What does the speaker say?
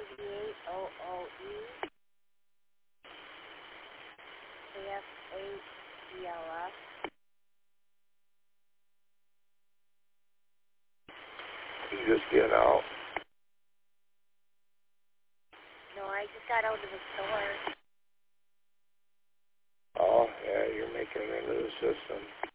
C-A-O-O-E F-A-C-L-S. You just get out? No, I just got out of the store. Oh, yeah, you're making it into the system.